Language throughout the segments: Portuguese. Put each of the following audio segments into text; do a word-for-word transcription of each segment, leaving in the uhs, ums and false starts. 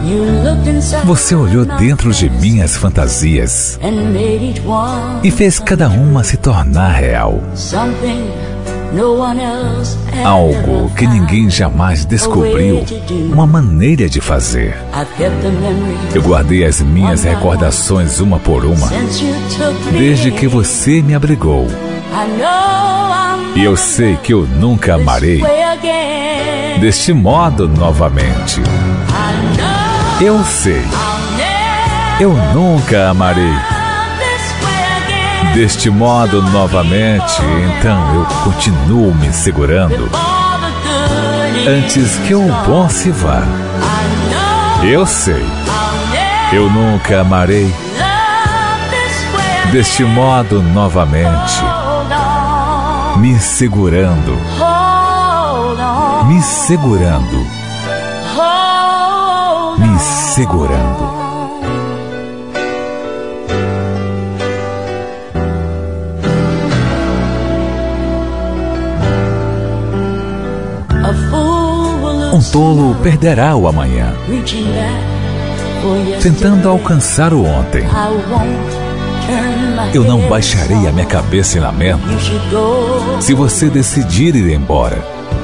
Você olhou dentro de minhas fantasias e fez cada uma se tornar real. Algo que ninguém jamais descobriu, uma maneira de fazer. Eu guardei as minhas recordações uma por uma, desde que você me abrigou. E eu sei que eu nunca amarei deste modo novamente. Eu sei, eu nunca amarei deste modo novamente. Então eu continuo me segurando antes que o bom se vá. Eu sei, eu nunca amarei deste modo novamente. Me segurando, me segurando, me segurando. Um tolo perderá o amanhã, tentando alcançar o ontem. Eu não baixarei a minha cabeça em lamento se você decidir ir embora.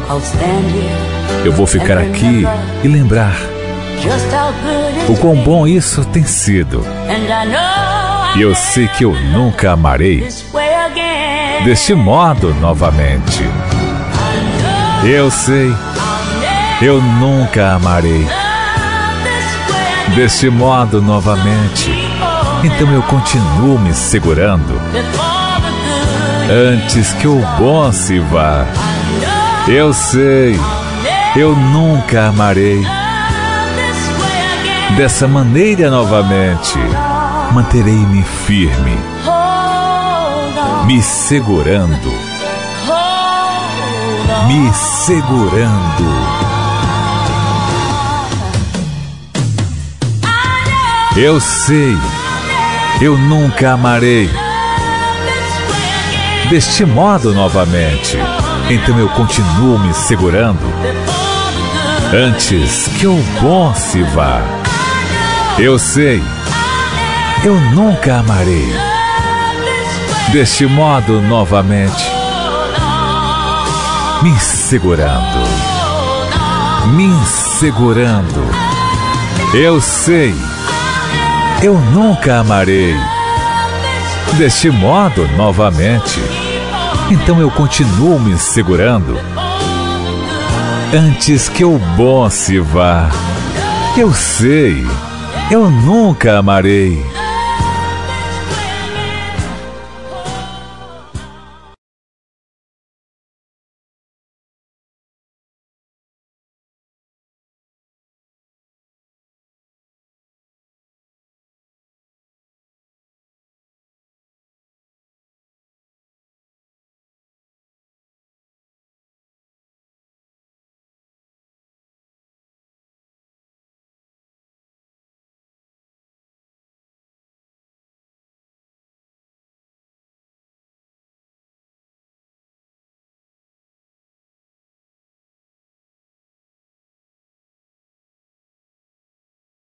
Eu vou ficar aqui e lembrar o quão bom isso tem sido. E eu sei que eu nunca amarei deste modo novamente. Eu sei, eu nunca amarei deste modo novamente. Então eu continuo me segurando antes que o bom se vá. Eu sei, eu nunca amarei dessa maneira novamente. Manterei-me firme, me segurando, me segurando. Eu sei, eu nunca amarei deste modo novamente. Então eu continuo me segurando antes que o bom se vá. Eu sei, eu nunca amarei deste modo novamente. Me segurando, me segurando. Eu sei, eu nunca amarei deste modo novamente. Então eu continuo me segurando antes que o bom se vá. Eu sei, eu nunca amarei